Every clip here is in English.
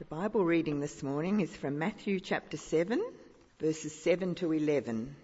The Bible reading this morning is from Matthew chapter 7, verses 7 to 11.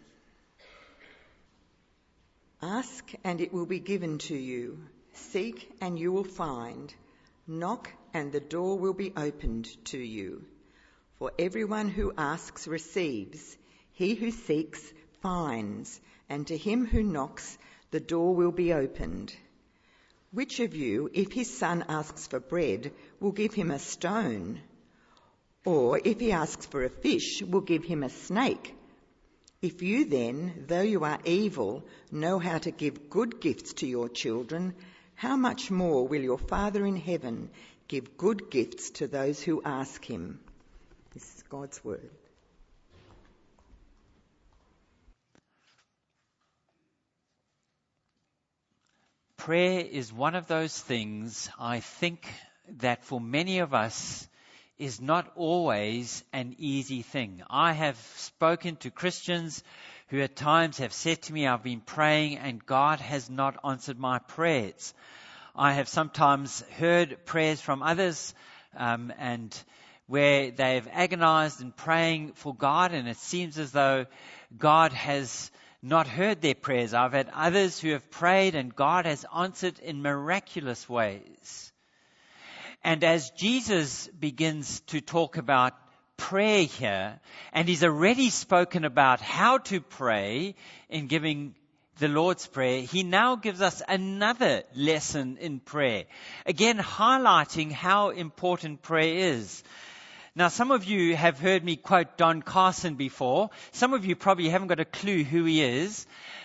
Ask and it will be given to you. Seek and you will find. Knock and the door will be opened to you. For everyone who asks receives. He who seeks finds. And to him who knocks the door will be opened. Which of you, if his son asks for bread, will give him a stone? Or if he asks for a fish, will give him a snake? If you then, though you are evil, know how to give good gifts to your children, how much more will your Father in heaven give good gifts to those who ask him? This is God's word. Prayer is one of those things, I think, that for many of us is not always an easy thing. I have spoken to Christians who at times have said to me, I've been praying and God has not answered my prayers. I have sometimes heard prayers from others and where they've agonized in praying for God, and it seems as though God has not heard their prayers. I've had others who have prayed and God has answered in miraculous ways. And as Jesus begins to talk about prayer here, and he's already spoken about how to pray in giving the Lord's Prayer, he now gives us another lesson in prayer, again highlighting how important prayer is. Now, some of you have heard me quote Don Carson before. Some of you probably haven't got a clue who he is.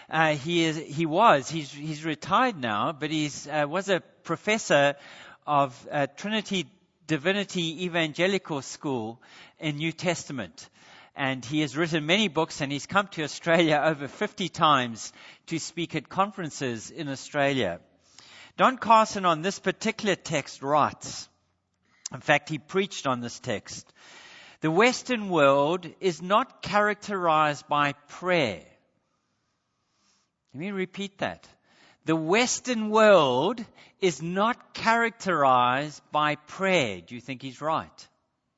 He's retired now, but was a professor of Trinity Divinity Evangelical School in New Testament. And he has written many books, and he's come to Australia over 50 times to speak at conferences in Australia. Don Carson on this particular text writes, in fact, he preached on this text, the Western world is not characterized by prayer. Let me repeat that. The Western world is not characterized by prayer. Do you think he's right?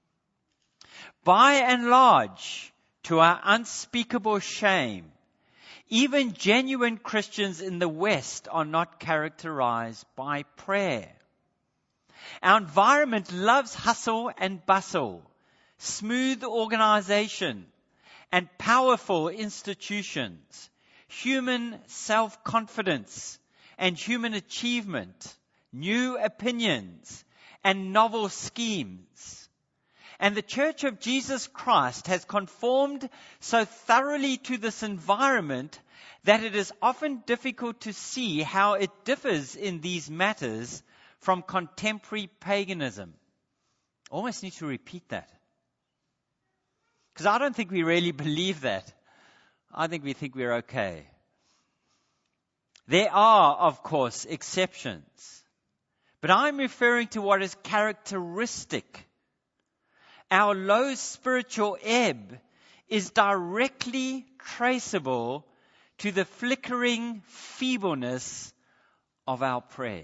By and large, to our unspeakable shame, even genuine Christians in the West are not characterized by prayer. Our environment loves hustle and bustle, smooth organization, and powerful institutions, human self-confidence and human achievement, new opinions and novel schemes. And the Church of Jesus Christ has conformed so thoroughly to this environment that it is often difficult to see how it differs in these matters from contemporary paganism. I almost need to repeat that, because I don't think we really believe that. I think we think we're okay. There are, of course, exceptions, but I'm referring to what is characteristic. Our low spiritual ebb is directly traceable to the flickering feebleness of our prayers.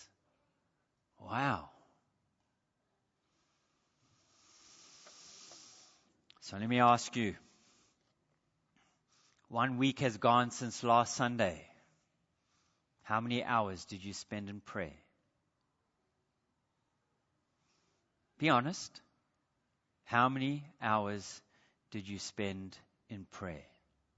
Wow. So let me ask you, 1 week has gone since last Sunday. How many hours did you spend in prayer? Be honest. How many hours did you spend in prayer?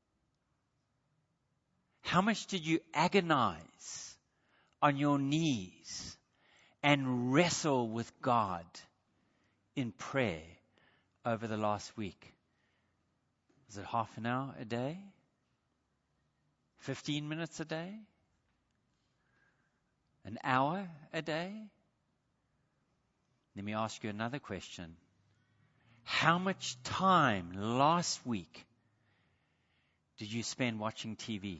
How much did you agonize on your knees and wrestle with God in prayer over the last week? Was it half an hour a day? 15 minutes a day? An hour a day? Let me ask you another question. How much time last week did you spend watching TV?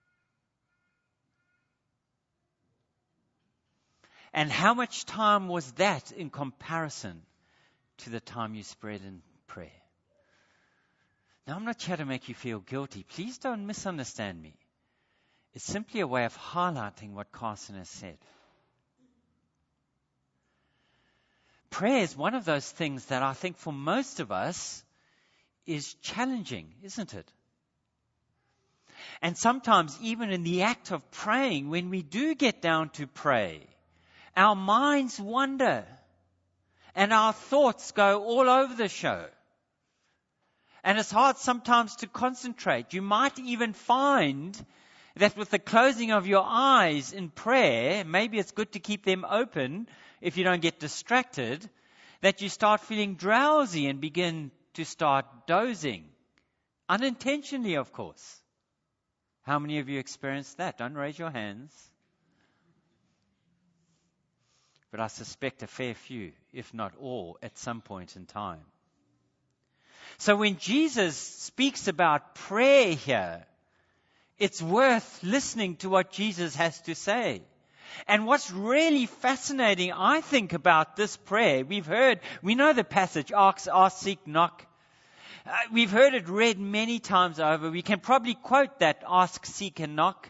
And how much time was that in comparison to the time you spread in prayer? Now, I'm not here to make you feel guilty. Please don't misunderstand me. It's simply a way of highlighting what Carson has said. prayer is one of those things that I think for most of us is challenging, isn't it? And sometimes even in the act of praying, when we do get down to pray, our minds wander and our thoughts go all over the show. And it's hard sometimes to concentrate. You might even find that with the closing of your eyes in prayer, maybe it's good to keep them open if you don't get distracted, that you start feeling drowsy and begin to start dozing. Unintentionally, of course. How many of you experienced that? Don't raise your hands. But I suspect a fair few, if not all, at some point in time. So when Jesus speaks about prayer here, it's worth listening to what Jesus has to say. And what's really fascinating, I think, about this prayer, we know the passage, ask, seek, knock. We've heard it read many times over. We can probably quote that, ask, seek, and knock.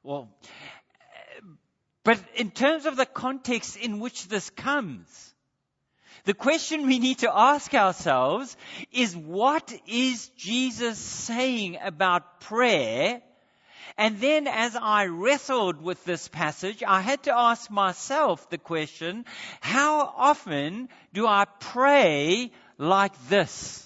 But in terms of the context in which this comes, the question we need to ask ourselves is, what is Jesus saying about prayer? And then as I wrestled with this passage, I had to ask myself the question, how often do I pray like this?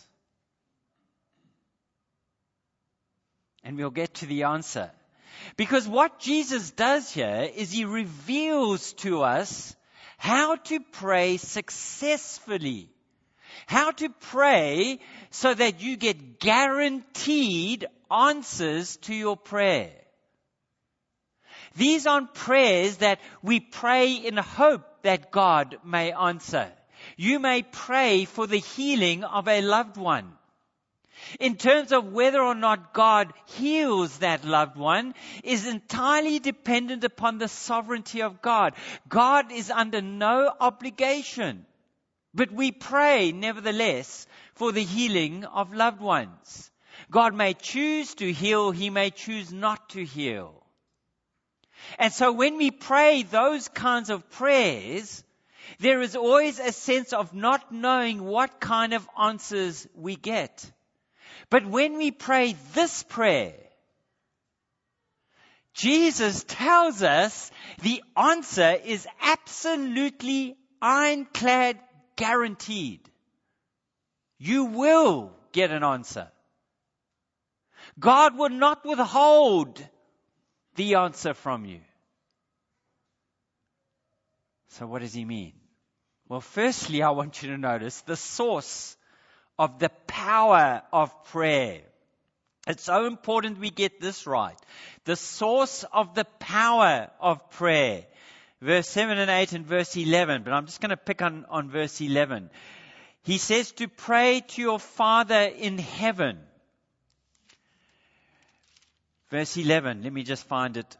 And we'll get to the answer. Because what Jesus does here is he reveals to us how to pray successfully. How to pray so that you get guaranteed answers to your prayer. These aren't prayers that we pray in hope that God may answer. You may pray for the healing of a loved one. In terms of whether or not God heals that loved one is entirely dependent upon the sovereignty of God. God is under no obligation. But we pray, nevertheless, for the healing of loved ones. God may choose to heal, he may choose not to heal. And so when we pray those kinds of prayers, there is always a sense of not knowing what kind of answers we get. But when we pray this prayer, Jesus tells us the answer is absolutely ironclad guaranteed. You will get an answer. God will not withhold the answer from you. So what does he mean? Well, firstly, I want you to notice the source of the power of prayer. It's so important we get this right. The source of the power of prayer. Verse 7 and 8 and verse 11. But I'm just going to pick on verse 11. He says to pray to your Father in heaven. Verse 11. Let me just find it.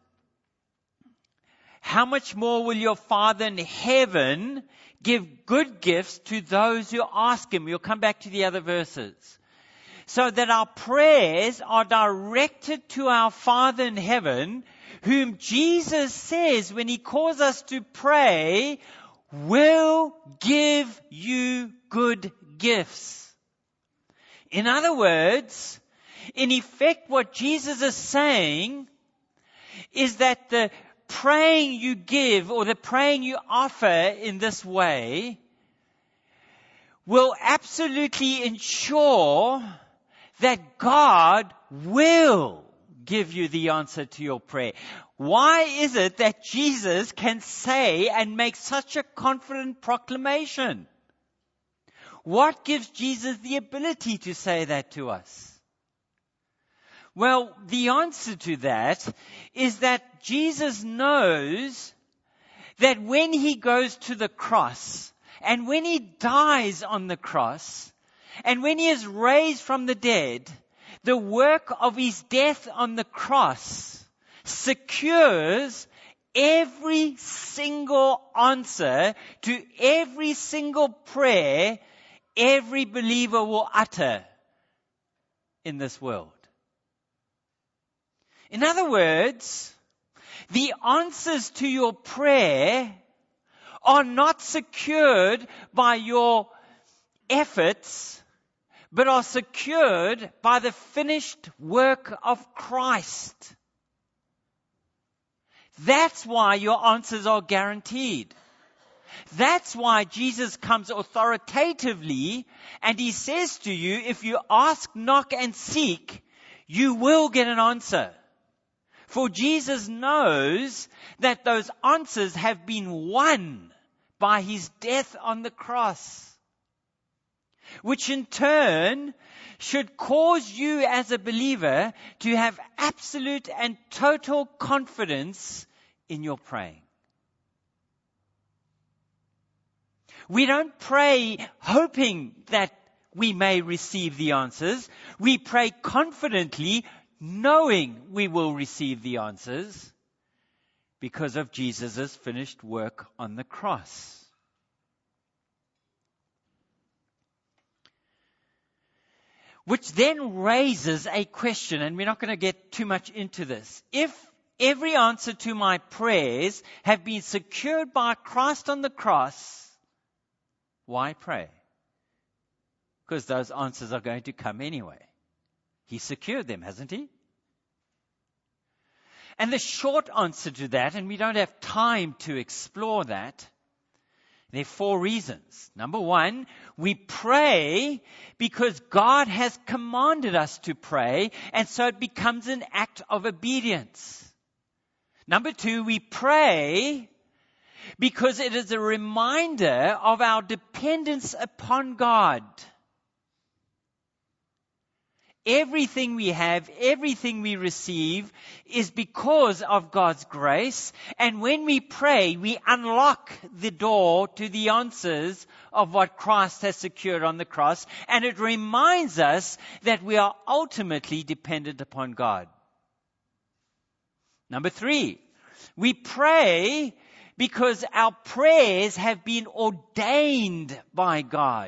How much more will your Father in heaven give good gifts to those who ask him? We'll come back to the other verses. So that our prayers are directed to our Father in heaven, whom Jesus says when he calls us to pray, will give you good gifts. In other words, in effect what Jesus is saying is that the praying you give or the praying you offer in this way will absolutely ensure that God will give you the answer to your prayer. Why is it that Jesus can say and make such a confident proclamation? What gives Jesus the ability to say that to us? Well, the answer to that is that Jesus knows that when he goes to the cross and when he dies on the cross and when he is raised from the dead, the work of his death on the cross secures every single answer to every single prayer every believer will utter in this world. In other words, the answers to your prayer are not secured by your efforts, but are secured by the finished work of Christ. That's why your answers are guaranteed. That's why Jesus comes authoritatively and he says to you, if you ask, knock, and seek, you will get an answer. For Jesus knows that those answers have been won by his death on the cross, which in turn should cause you as a believer to have absolute and total confidence in your praying. We don't pray hoping that we may receive the answers. We pray confidently, knowing we will receive the answers because of Jesus' finished work on the cross. Which then raises a question, and we're not going to get too much into this. If every answer to my prayers have been secured by Christ on the cross, why pray? Because those answers are going to come anyway. He secured them, hasn't he? And the short answer to that, and we don't have time to explore that, there are 4 reasons. Number 1, we pray because God has commanded us to pray, and so it becomes an act of obedience. Number 2, we pray because it is a reminder of our dependence upon God. Everything we have, everything we receive is because of God's grace. And when we pray, we unlock the door to the answers of what Christ has secured on the cross. And it reminds us that we are ultimately dependent upon God. Number 3, we pray because our prayers have been ordained by God.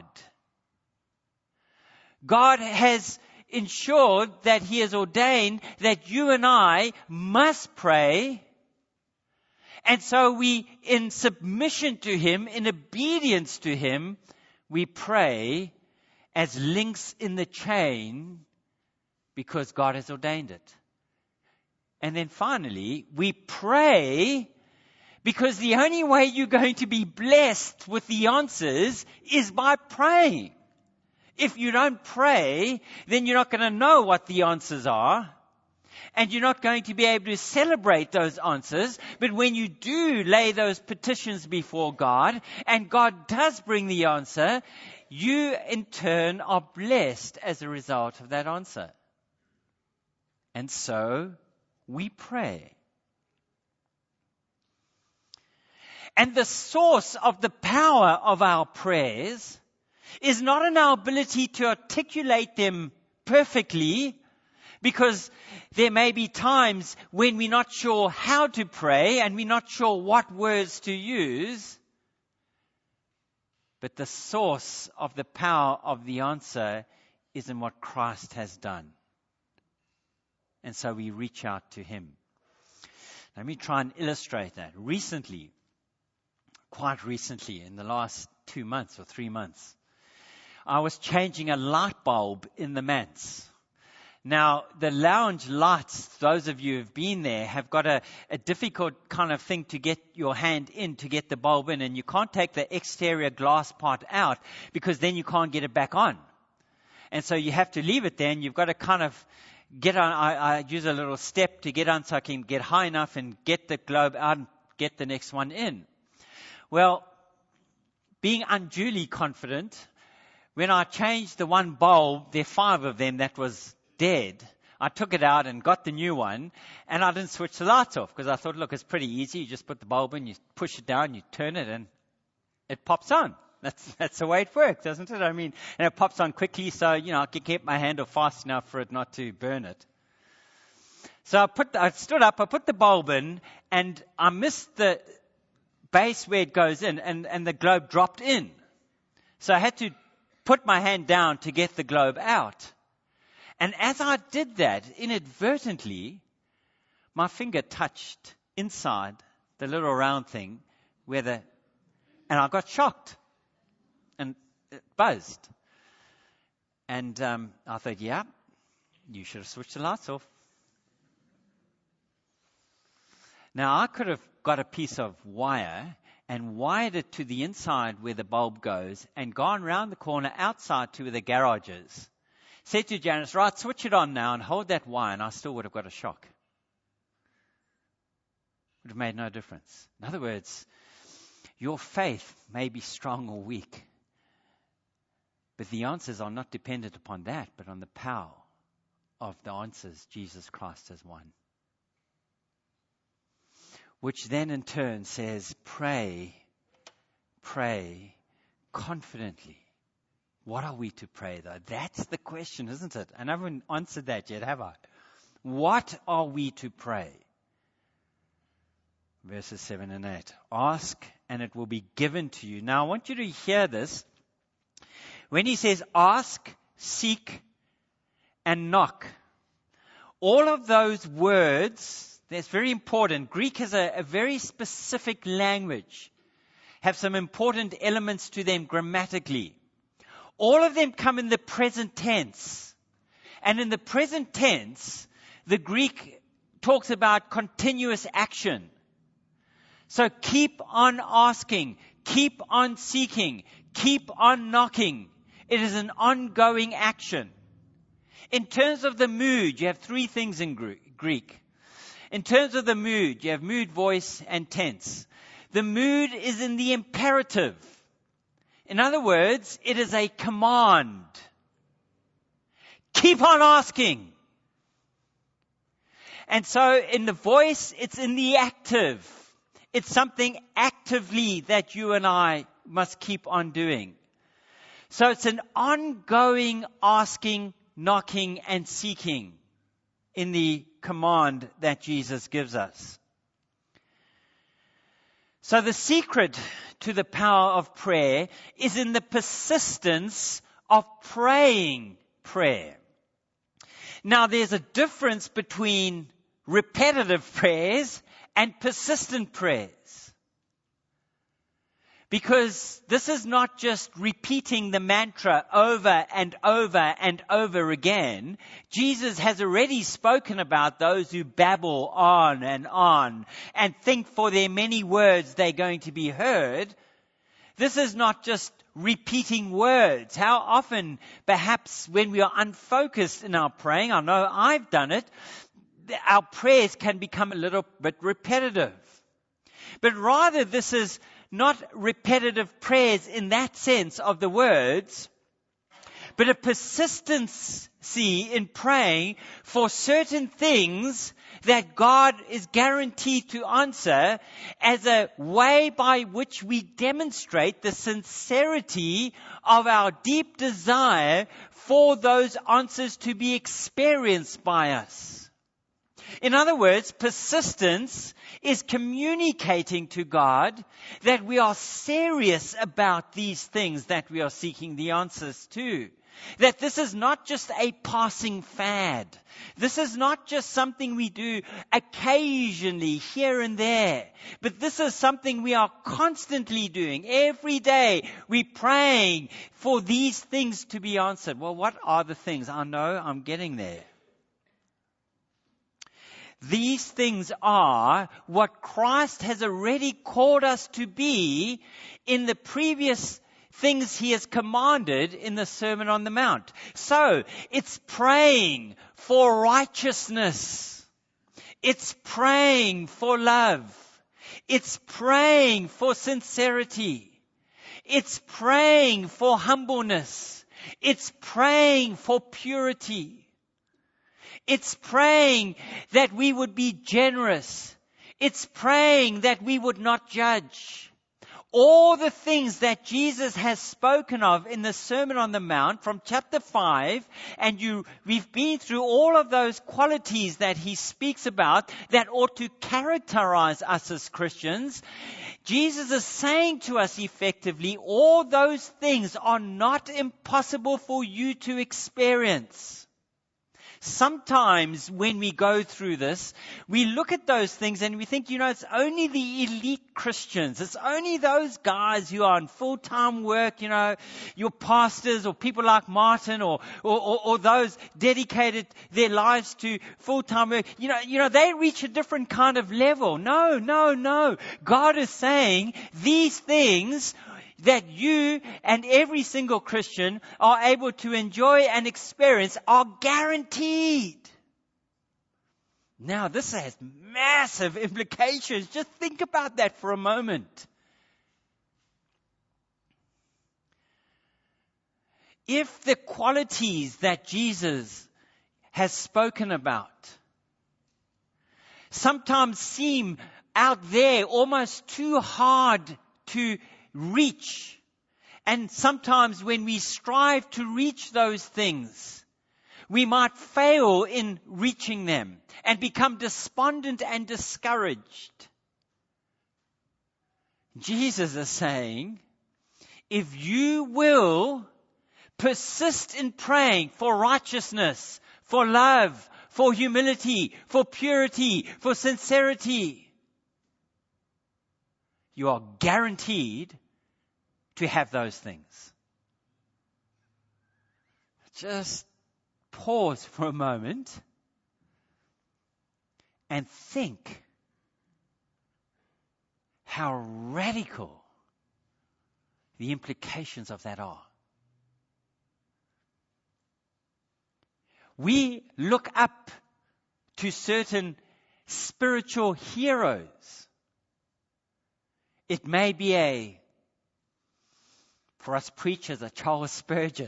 God has ensured that he has ordained that you and I must pray. And so we, in submission to him, in obedience to him, we pray as links in the chain because God has ordained it. And then finally, we pray because the only way you're going to be blessed with the answers is by praying. If you don't pray, then you're not going to know what the answers are. And you're not going to be able to celebrate those answers. But when you do lay those petitions before God, and God does bring the answer, you in turn are blessed as a result of that answer. And so we pray. And the source of the power of our prayers is not in our ability to articulate them perfectly, because there may be times when we're not sure how to pray and we're not sure what words to use. But the source of the power of the answer is in what Christ has done. And so we reach out to him. Let me try and illustrate that. Quite recently, in the last 2 months or 3 months, I was changing a light bulb in the manse. Now, the lounge lights, those of you who have been there, have got a difficult kind of thing to get your hand in to get the bulb in. And you can't take the exterior glass part out because then you can't get it back on. And so you have to leave it there, and you've got to kind of get on. I use a little step to get on so I can get high enough and get the globe out and get the next one in. Well, being unduly confident, when I changed the one bulb, there are 5 of them that was dead. I took it out and got the new one, and I didn't switch the lights off because I thought, look, it's pretty easy. You just put the bulb in, you push it down, you turn it, and it pops on. That's the way it works, doesn't it? I mean, and it pops on quickly, so, I can keep my handle fast enough for it not to burn it. So I stood up, I put the bulb in, and I missed the base where it goes in, and the globe dropped in. So I had to put my hand down to get the globe out. And as I did that, inadvertently, my finger touched inside the little round thing where the And I got shocked. And it buzzed. And I thought, yeah, you should have switched the lights off. Now, I could have got a piece of wire and wired it to the inside where the bulb goes and gone round the corner outside to where the garage is. Said to Janice, right, switch it on now and hold that wire, and I still would have got a shock. Would have made no difference. In other words, your faith may be strong or weak, but the answers are not dependent upon that, but on the power of the answers Jesus Christ has won. Which then in turn says, pray confidently. What are we to pray though? That's the question, isn't it? And I haven't answered that yet, have I? What are we to pray? Verses 7 and 8. Ask and it will be given to you. Now I want you to hear this. When he says ask, seek, and knock, all of those words, that's very important. Greek is a very specific language, have some important elements to them grammatically. All of them come in the present tense. And in the present tense, the Greek talks about continuous action. So keep on asking, keep on seeking, keep on knocking. It is an ongoing action. In terms of the mood, you have three things in Greek. In terms of the mood, you have mood, voice, and tense. The mood is in the imperative. In other words, it is a command. Keep on asking. And so in the voice, it's in the active. It's something actively that you and I must keep on doing. So it's an ongoing asking, knocking, and seeking in the command that Jesus gives us. So the secret to the power of prayer is in the persistence of praying prayer. Now there's a difference between repetitive prayers and persistent prayers. Because this is not just repeating the mantra over and over and over again. Jesus has already spoken about those who babble on and think for their many words they're going to be heard. This is not just repeating words. How often, perhaps when we are unfocused in our praying, I know I've done it, our prayers can become a little bit repetitive. But rather this is not repetitive prayers in that sense of the words, but a persistency in praying for certain things that God is guaranteed to answer as a way by which we demonstrate the sincerity of our deep desire for those answers to be experienced by us. In other words, persistence is communicating to God that we are serious about these things that we are seeking the answers to. That this is not just a passing fad. This is not just something we do occasionally here and there. But this is something we are constantly doing. Every day we're praying for these things to be answered. Well, what are the things? I know I'm getting there. These things are what Christ has already called us to be in the previous things he has commanded in the Sermon on the Mount. So, it's praying for righteousness. It's praying for love. It's praying for sincerity. It's praying for humbleness. It's praying for purity. It's praying that we would be generous. It's praying that we would not judge. All the things that Jesus has spoken of in the Sermon on the Mount from chapter 5, and we've been through all of those qualities that he speaks about that ought to characterize us as Christians. Jesus is saying to us effectively, all those things are not impossible for you to experience. sometimes when we go through this, we look at those things and we think, it's only the elite Christians. It's only those guys who are in full-time work, your pastors or people like Martin or those dedicated their lives to full-time work. They reach a different kind of level. No. God is saying these things that you and every single Christian are able to enjoy and experience are guaranteed. Now, this has massive implications. Just think about that for a moment. If the qualities that Jesus has spoken about sometimes seem out there almost too hard to reach. And sometimes when we strive to reach those things, we might fail in reaching them and become despondent and discouraged. Jesus is saying, if you will persist in praying for righteousness, for love, for humility, for purity, for sincerity, you are guaranteed to have those things. Just pause for a moment and think how radical the implications of that are. We look up to certain spiritual heroes. It may be for us preachers, a Charles Spurgeon.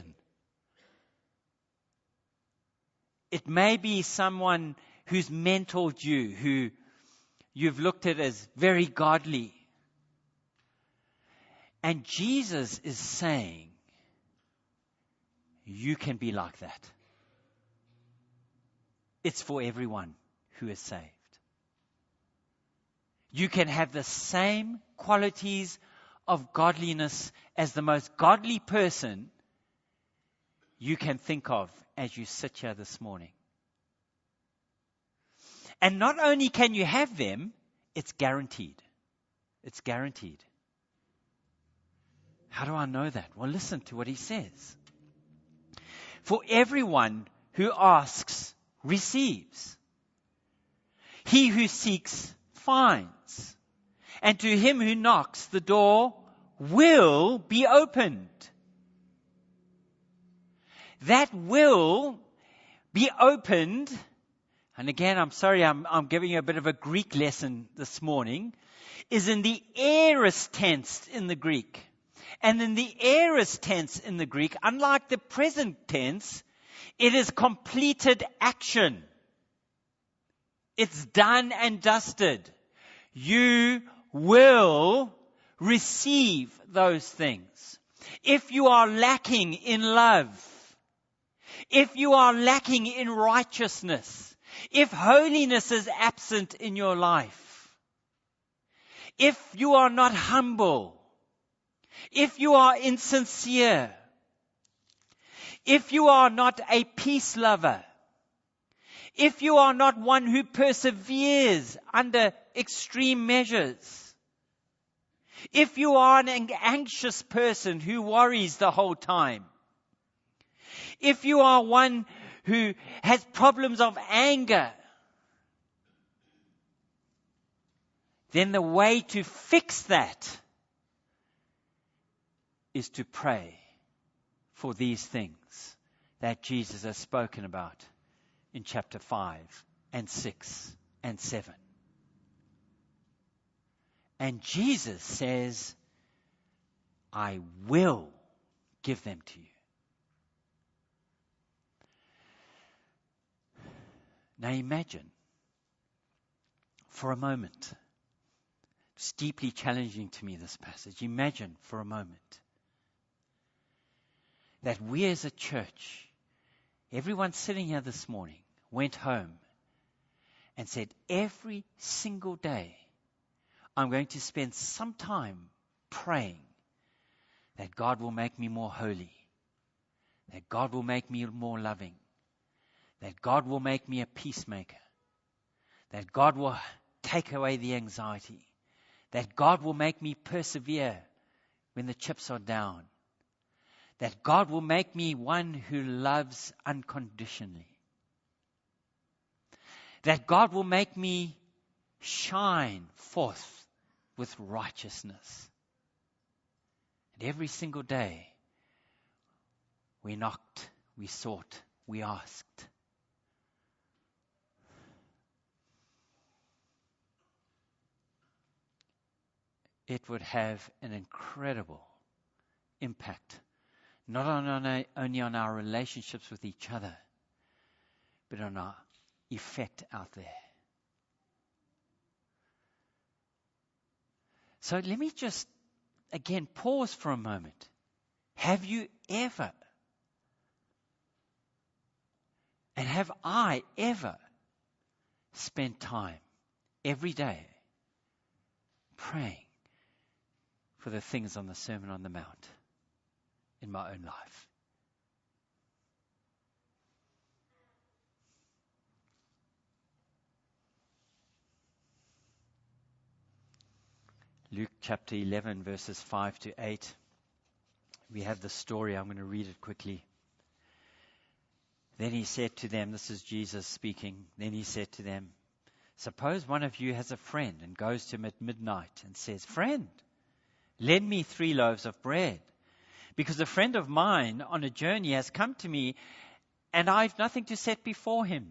It may be someone who's mentored you, who you've looked at as very godly. And Jesus is saying, you can be like that. It's for everyone who is saved. You can have the same qualities of godliness as the most godly person you can think of as you sit here this morning. And not only can you have them, it's guaranteed. It's guaranteed. How do I know that? Well, listen to what he says. For everyone who asks receives. He who seeks finds. And to him who knocks, the door will be opened. That will be opened. And again, I'm sorry, I'm giving you a bit of a Greek lesson this morning, is in the aorist tense in the Greek. And in the aorist tense in the Greek, unlike the present tense, it is completed action. It's done and dusted. You will receive those things. If you are lacking in love, if you are lacking in righteousness, if holiness is absent in your life, if you are not humble, if you are insincere, if you are not a peace lover, if you are not one who perseveres under extreme measures, if you are an anxious person who worries the whole time, if you are one who has problems of anger, then the way to fix that is to pray for these things that Jesus has spoken about in chapter 5 and 6 and 7. And Jesus says, I will give them to you. Now imagine, for a moment, it's deeply challenging to me, this passage. Imagine for a moment that we as a church, everyone sitting here this morning, went home and said, every single day, I'm going to spend some time praying that God will make me more holy, that God will make me more loving, that God will make me a peacemaker, that God will take away the anxiety, that God will make me persevere when the chips are down, that God will make me one who loves unconditionally, that God will make me shine forth with righteousness. And every single day, we knocked, we sought, we asked. It would have an incredible impact, not only on our relationships with each other, but on our effect out there. So let me just, again, pause for a moment. Have you ever, and have I ever spent time every day praying for the things on the Sermon on the Mount in my own life? Luke chapter 11, verses 5 to 8. We have the story. I'm going to read it quickly. Then he said to them, this is Jesus speaking. Then he said to them, suppose one of you has a friend and goes to him at midnight and says, friend, lend me 3 loaves of bread, because a friend of mine on a journey has come to me and I've nothing to set before him.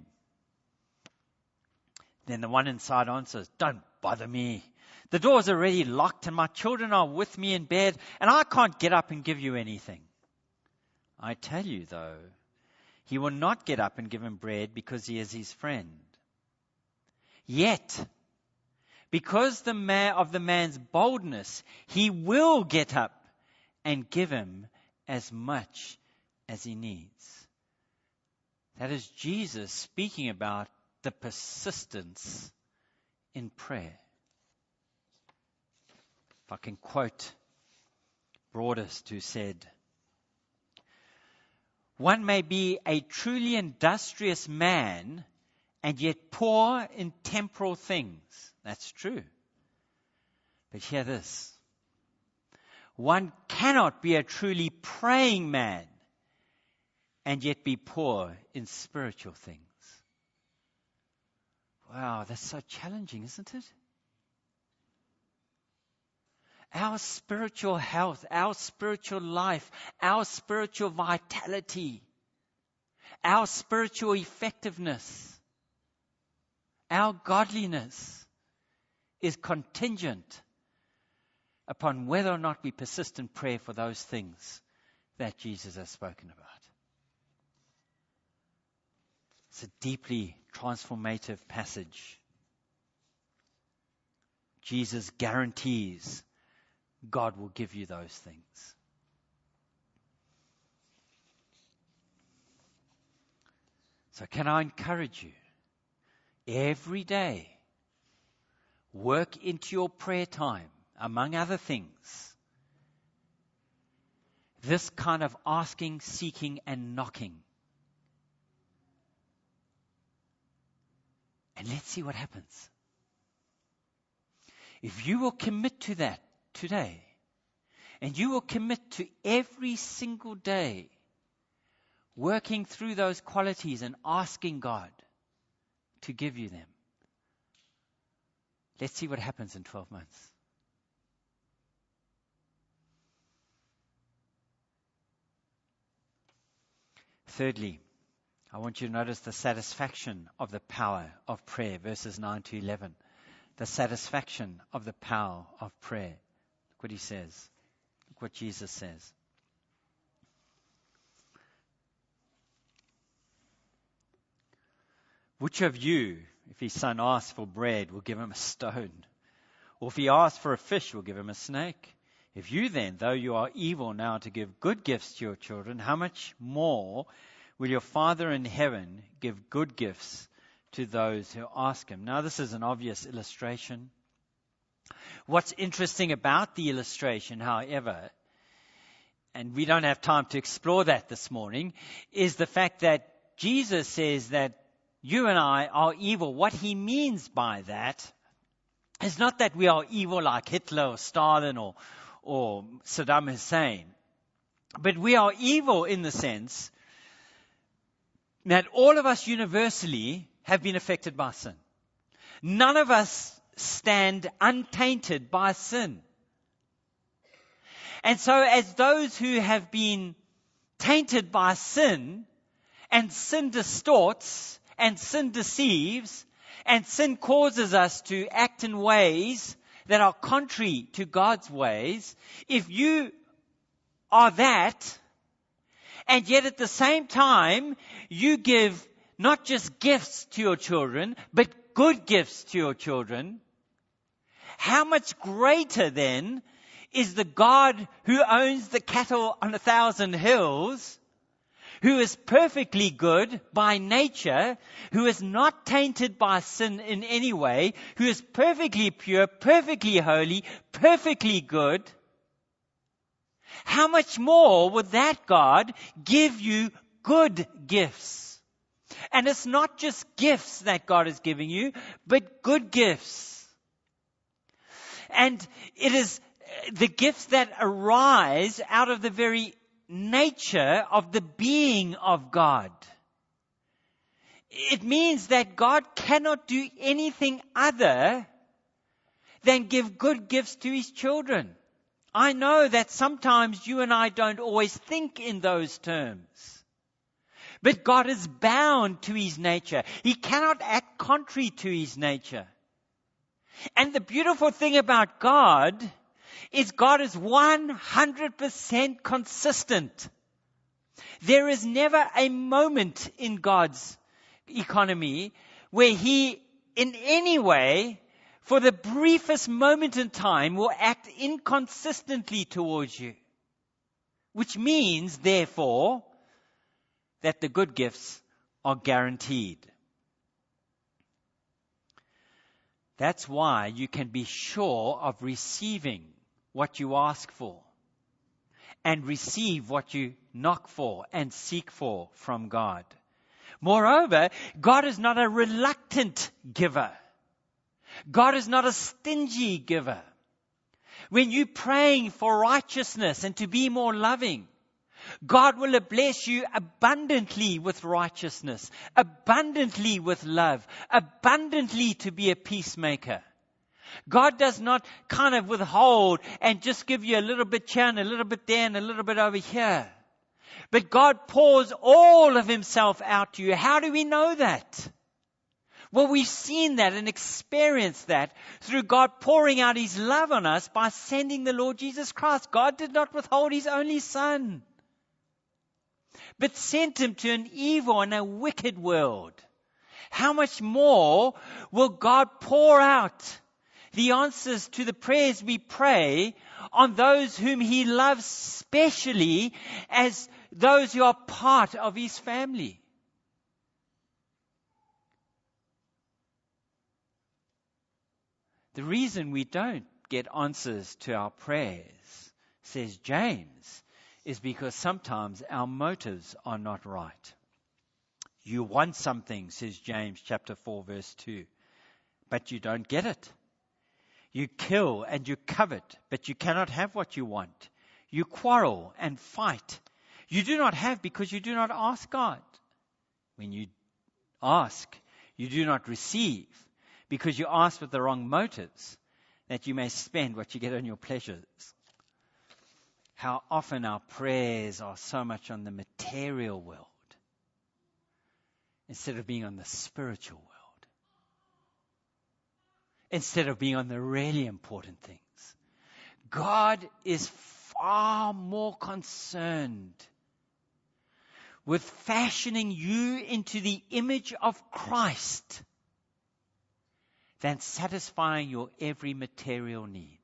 Then the one inside answers, don't bother me. The door's already locked and my children are with me in bed and I can't get up and give you anything. I tell you though, he will not get up and give him bread because he is his friend. Yet, because of the man's boldness, he will get up and give him as much as he needs. That is Jesus speaking about the persistence in prayer. If I can quote Broadest, who said, one may be a truly industrious man and yet poor in temporal things. That's true. But hear this. One cannot be a truly praying man and yet be poor in spiritual things. Wow, that's so challenging, isn't it? Our spiritual health, our spiritual life, our spiritual vitality, our spiritual effectiveness, our godliness is contingent upon whether or not we persist in prayer for those things that Jesus has spoken about. It's a deeply transformative passage. Jesus guarantees God will give you those things. So can I encourage you, every day, work into your prayer time, among other things, this kind of asking, seeking, and knocking. And let's see what happens. If you will commit to that today, and you will commit to every single day working through those qualities and asking God to give you them, let's see what happens in 12 months. Thirdly, I want you to notice the satisfaction of the power of prayer, verses 9 to 11. The satisfaction of the power of prayer. Look what he says. Look what Jesus says. Which of you, if his son asks for bread, will give him a stone? Or if he asks for a fish, will give him a snake? If you then, though you are evil now to give good gifts to your children, how much more will your Father in heaven give good gifts to those who ask him? Now, this is an obvious illustration. What's interesting about the illustration, however, and we don't have time to explore that this morning, is the fact that Jesus says that you and I are evil, what he means by that is not that we are evil like Hitler or Stalin or Saddam Hussein, but we are evil in the sense that all of us universally have been affected by sin. None of us stand untainted by sin. And so as those who have been tainted by sin, and sin distorts, and sin deceives, and sin causes us to act in ways that are contrary to God's ways, if you are that, and yet at the same time, you give not just gifts to your children, but good gifts to your children, how much greater then is the God who owns the cattle on 1,000 hills, who is perfectly good by nature, who is not tainted by sin in any way, who is perfectly pure, perfectly holy, perfectly good. How much more would that God give you good gifts? And it's not just gifts that God is giving you, but good gifts. And it is the gifts that arise out of the very nature of the being of God. It means that God cannot do anything other than give good gifts to his children. I know that sometimes you and I don't always think in those terms. But God is bound to his nature. He cannot act contrary to his nature. And the beautiful thing about God is 100% consistent. There is never a moment in God's economy where he, in any way, for the briefest moment in time, will act inconsistently towards you. Which means, therefore, that the good gifts are guaranteed. That's why you can be sure of receiving what you ask for, and receive what you knock for and seek for from God. Moreover, God is not a reluctant giver. God is not a stingy giver. When you're praying for righteousness and to be more loving, God will bless you abundantly with righteousness, abundantly with love, abundantly to be a peacemaker. God does not kind of withhold and just give you a little bit here and a little bit there and a little bit over here. But God pours all of himself out to you. How do we know that? Well, we've seen that and experienced that through God pouring out his love on us by sending the Lord Jesus Christ. God did not withhold his only Son, but sent him to an evil and a wicked world. How much more will God pour out the answers to the prayers we pray on those whom he loves specially as those who are part of his family? The reason we don't get answers to our prayers, says James, is because sometimes our motives are not right. You want something, says James chapter 4 verse 2, but you don't get it. You kill and you covet, but you cannot have what you want. You quarrel and fight. You do not have because you do not ask God. When you ask, you do not receive because you ask with the wrong motives, that you may spend what you get on your pleasures. How often our prayers are so much on the material world instead of being on the spiritual world. Instead of being on the really important things. God is far more concerned with fashioning you into the image of Christ than satisfying your every material need.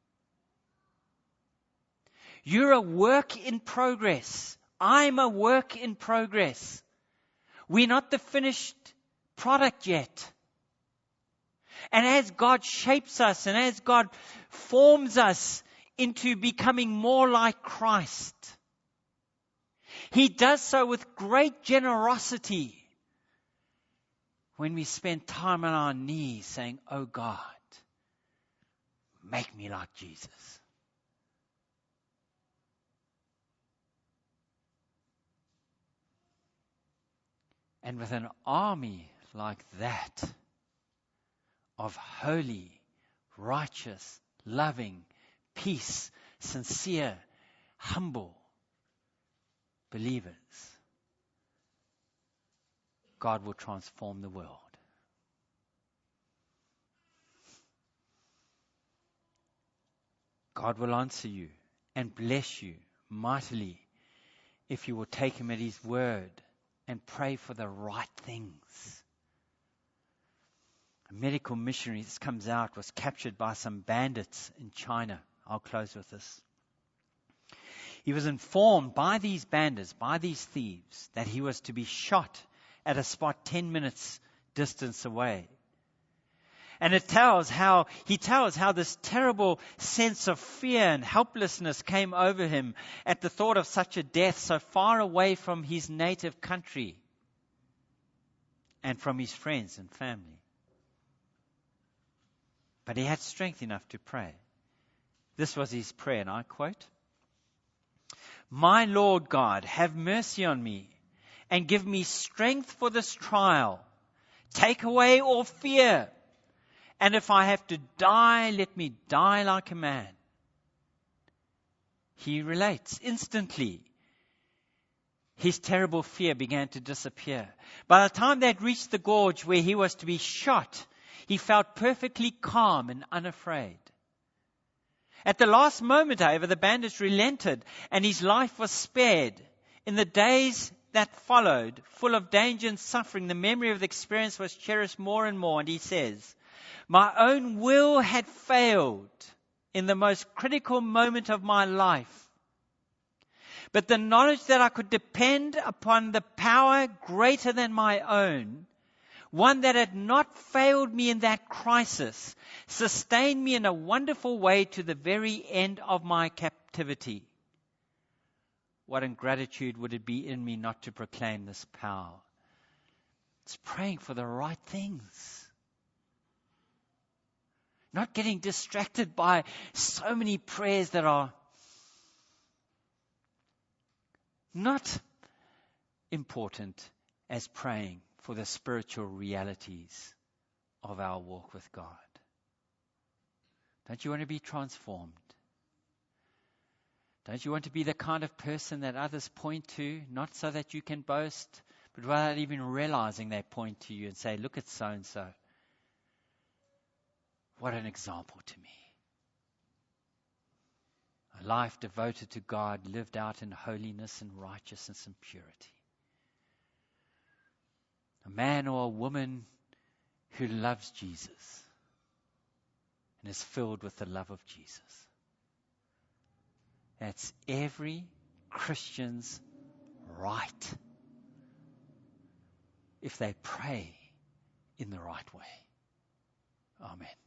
You're a work in progress. I'm a work in progress. We're not the finished product yet. And as God shapes us and as God forms us into becoming more like Christ, He does so with great generosity when we spend time on our knees saying, "Oh God, make me like Jesus." And with an army like that of holy, righteous, loving, peace, sincere, humble believers, God will transform the world. God will answer you and bless you mightily if you will take Him at His word and pray for the right things. A medical missionary, this comes out, was captured by some bandits in China. I'll close with this. He was informed by these bandits, by these thieves, that he was to be shot at a spot 10 minutes distance away. And he tells how this terrible sense of fear and helplessness came over him at the thought of such a death so far away from his native country and from his friends and family. But he had strength enough to pray. This was his prayer, and I quote, "My Lord God, have mercy on me and give me strength for this trial. Take away all fear. And if I have to die, let me die like a man." He relates instantly. His terrible fear began to disappear. By the time they had reached the gorge where he was to be shot, he felt perfectly calm and unafraid. At the last moment, however, the bandits relented and his life was spared. In the days that followed, full of danger and suffering, the memory of the experience was cherished more and more. And he says, "My own will had failed in the most critical moment of my life. But the knowledge that I could depend upon the power greater than my own, one that had not failed me in that crisis, sustained me in a wonderful way to the very end of my captivity. What ingratitude would it be in me not to proclaim this power?" It's praying for the right things. Not getting distracted by so many prayers that are not important as praying for the spiritual realities of our walk with God. Don't you want to be transformed? Don't you want to be the kind of person that others point to, not so that you can boast, but without even realizing they point to you and say, "Look at so-and-so. What an example to me." A life devoted to God, lived out in holiness and righteousness and purity. A man or a woman who loves Jesus and is filled with the love of Jesus. That's every Christian's right if they pray in the right way. Amen.